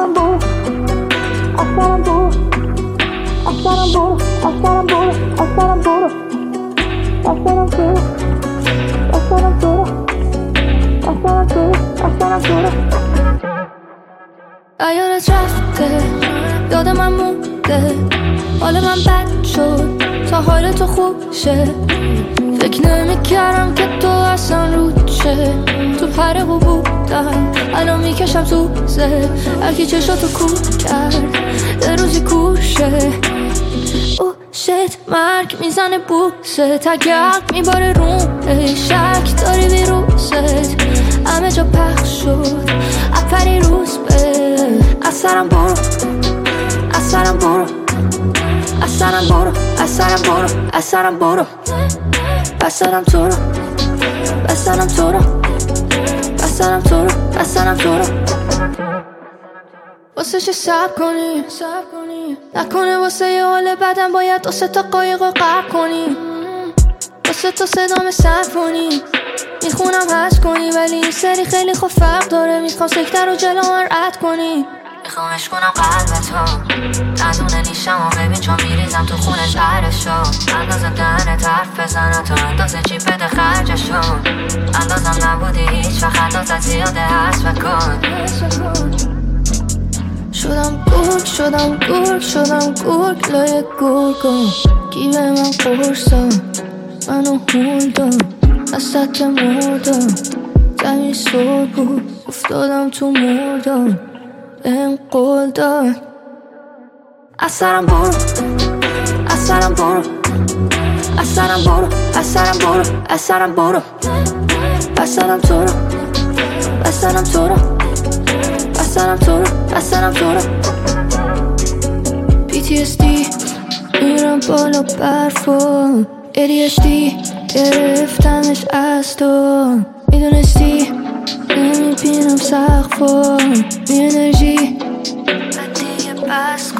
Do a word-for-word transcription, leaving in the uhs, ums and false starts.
اثرم برو اثرم برو اثرم برو اثرم برو اثرم برو اثرم برو اثرم برو اثرم برو اثرم برو ایارت رفته یاد من مونده حال من بد شد تا حال تو خوب شه فکر نمیکردم که تو اصلا رود شه تو پره بودم الان میکشم سوزه هرکی چشاتو کور کرد یه روزی کور شه او شت مرگ میزنه بوسه تگرد میباره رومه شک داری ویروست همه جا پخش شد اپری روز به اثرم برو اثرم برو اثرم برو اثرم برو اثرم برو بسرم تو رو بسرم تو رو بسرم تو رو بسرم تو رو واسه چه سب کنی نکنه واسه یه حال بدن باید دو سه تا قایق رو قرب کنی واسه تو صدام سمفونی میخونم هست کنی ولی این سری خیلی خوب فرق داره میخوام سکتر رو جلو من رد کنی میخوامش کنم قلبتو دندونه نیشم و ببین چون میریزم تو خونش عرشو اندازه دهنت حرف بزنه تو اندازه چی بده خرجشو اندازم نبودی هیچ وقت اندازت زیاده هست بکن شدم گرگ شدم گرگ شدم گرگ لای گرگم گیوه من قرصم منو هول داد وسط مردم زمین سر بود افتادم تو مردم بهم قول داد اثرم برو اثرم برو اثرم برو اثرم برو اثرم برو بسرم تو رو بسرم تو رو بسرم تو رو بسرم تو رو پی تی اس دی میرم بالا برفا ای دی اچ دی گرفتمش از تو میدونستی نمیبینم سقفا بی انرژی دیگه بس